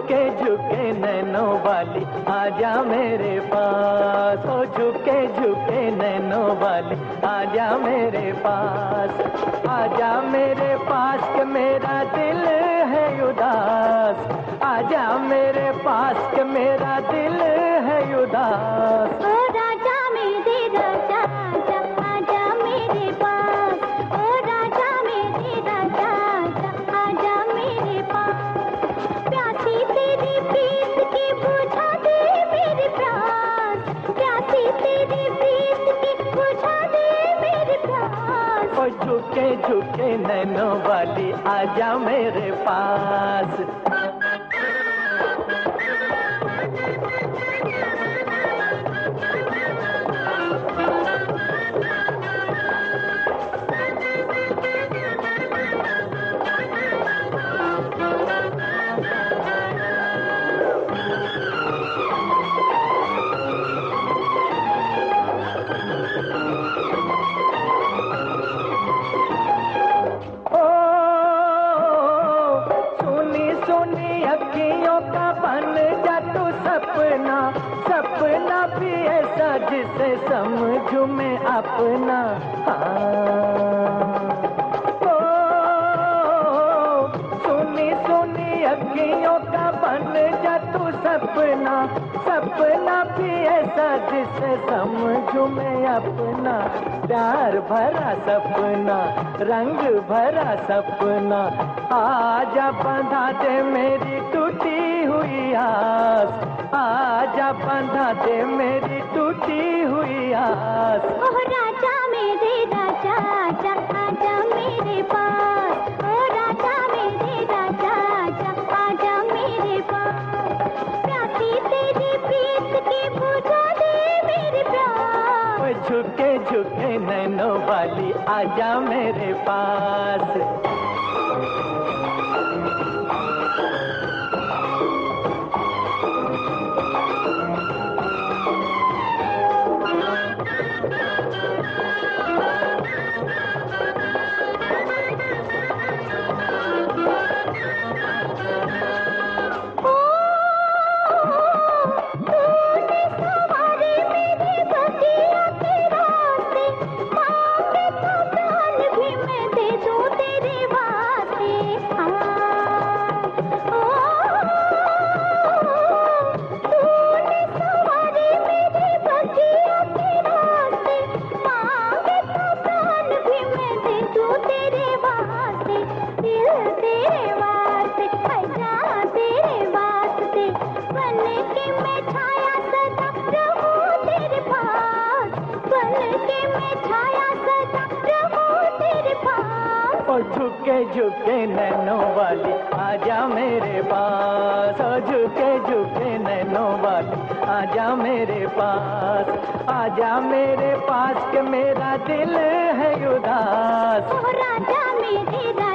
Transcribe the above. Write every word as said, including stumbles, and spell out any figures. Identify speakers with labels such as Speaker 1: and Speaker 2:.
Speaker 1: झुके झुके नैनों वाली आजा मेरे पास, ओ झुके झुके नैनों वाली आजा मेरे पास, आजा मेरे पास के मेरा दिल है उदास, आजा मेरे पास के मेरा दिल है उदास।
Speaker 2: ओ राजा मेरे राजा आजा, आजा मेरे पास, ओ राजा मेरे राजा आजा, आजा मेरे पास। प्यासी तेरी प्रीत की बुझा दे मेरी प्यास, प्यासी तेरी प्रीत की बुझा दे मेरी प्यास।
Speaker 1: ओ झुके झुके नैनों वाली आजा मेरे पास। अखियों का बन जा तू सपना, सपना भी ऐसा जिसे समझूं मैं अपना। हाँ ओ सुनी सुनी अखियों का बन जा तू सपना, सपना भी ऐसा जिसे समझूं मैं अपना। प्यार भरा सपना, रंग भरा सपना, आजा बंधा दे मेरी टूटी हुई आस, आजा बंधा दे मेरी टूटी हुई आस।
Speaker 2: ओह राजा मेरे राजा आजा, आजा मेरे पास, ओ राजा मेरे राजा आजा, आजा मेरे पास। प्यासी तेरी प्रीत की बुझा दे मेरी प्यास।
Speaker 1: ओ झुके झुके नैनों वाली आजा मेरे पास। झुके झुके नैनों वाली आजा मेरे पास, झुके झुके नैनों वाली आजा मेरे पास, आजा मेरे पास के मेरा दिल है उदास।
Speaker 2: ओ राजा मेरे